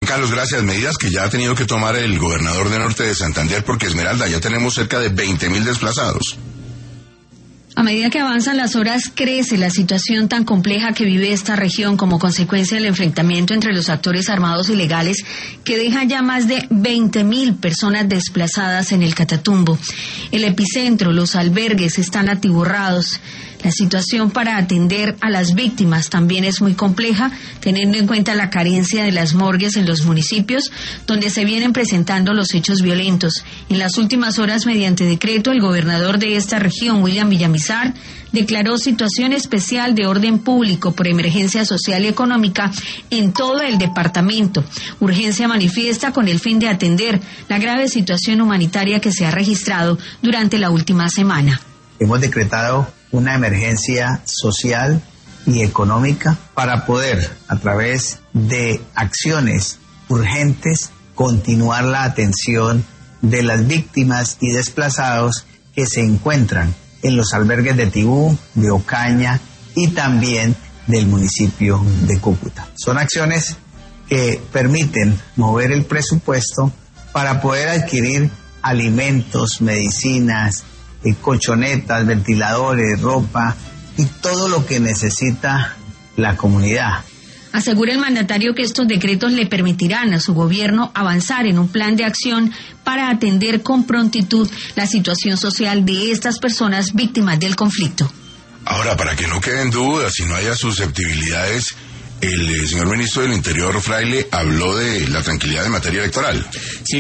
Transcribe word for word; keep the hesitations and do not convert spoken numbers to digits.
Carlos, gracias. Medidas que ya ha tenido que tomar el gobernador de Norte de Santander, porque Esmeralda, ya tenemos cerca de veinte mil desplazados. A medida que avanzan las horas, crece la situación tan compleja que vive esta región como consecuencia del enfrentamiento entre los actores armados ilegales que deja ya más de veinte mil personas desplazadas en el Catatumbo. El epicentro, los albergues, están atiborrados. La situación para atender a las víctimas también es muy compleja, teniendo en cuenta la carencia de las morgues en los municipios donde se vienen presentando los hechos violentos. En las últimas horas, mediante decreto, el gobernador de esta región, William Villamizar, declaró situación especial de orden público por emergencia social y económica en todo el departamento. Urgencia manifiesta con el fin de atender la grave situación humanitaria que se ha registrado durante la última semana. Hemos decretado una emergencia social y económica para poder, a través de acciones urgentes, continuar la atención de las víctimas y desplazados que se encuentran en los albergues de Tibú, de Ocaña y también del municipio de Cúcuta. Son acciones que permiten mover el presupuesto para poder adquirir alimentos, medicinas, eh, colchonetas, ventiladores, ropa y todo lo que necesita la comunidad. Asegura el mandatario que estos decretos le permitirán a su gobierno avanzar en un plan de acción para atender con prontitud la situación social de estas personas víctimas del conflicto. Ahora, para que no queden dudas y no haya susceptibilidades, el eh, señor ministro del Interior, Fraile, habló de la tranquilidad en materia electoral. Sí.